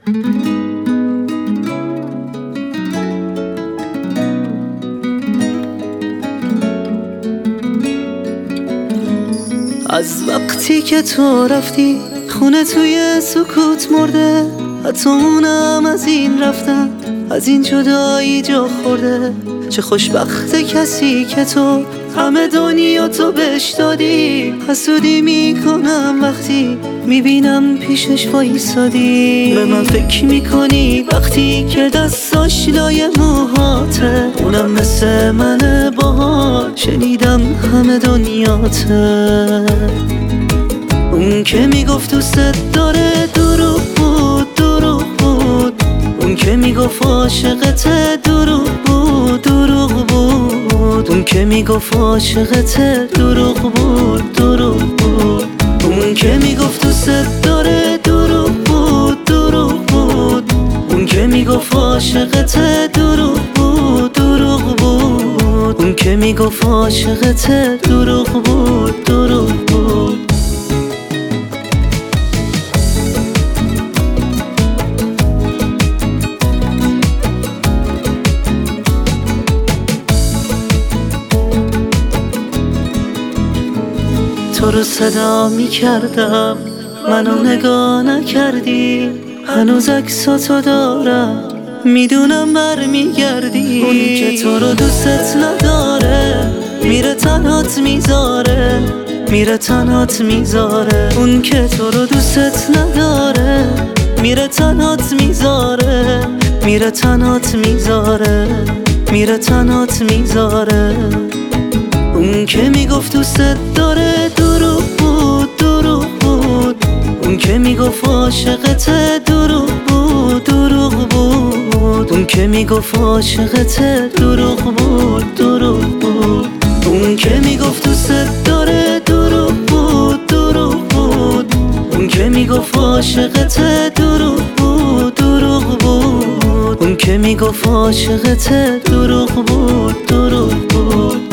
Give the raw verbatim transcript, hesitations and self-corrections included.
از وقتی که تو رفتی خونه توی سکوت مرده، حتی اونم از این رفتن از این جدایی جا خورده. چه خوشبخت کسی که تو همه دنیا تو بهش دادی. حسودی میکنم وقتی میبینم پیشش وایسادی. به من فکر میکنی وقتی که دستاش لای موهاته، اونم مثل منه باهات شنیدم همه دنیاته. اون که میگفت دوست داره دروغ بود دروغ بود، اون که میگفت عاشقته دروغ بود دروغ بود، اون که میگفت عاشقته دروغ بود دروغ بود، اون که میگفت دوست داره دروغ بود دروغ بود، اون که میگفت عاشقته دروغ بود دروغ بود، اون که میگفت عاشقته دروغ بود دروغ بود. تو رو صدا می کردم منو نگاه نکردی، هنوز عکساتو دارم میدونم برمیگردی. اون که تو رو دوستت نداره میره تنهات میذاره میره تنهات میذاره، اون که تو رو دوستت نداره میره تنهات میذاره میره تنهات میذاره میره تنهات میذاره. اون که میگفت دوستت داره دروغ بود دروغ بود، اون که میگفت عاشقته دروغ بود دروغ بود، اون که میگفت عاشقته دروغ بود دروغ بود، اون که میگفت دوستت داره دروغ بود دروغ بود، اون که میگفت عاشقته دروغ بود دروغ بود، اون که میگفت عاشقته دروغ بود دروغ بود.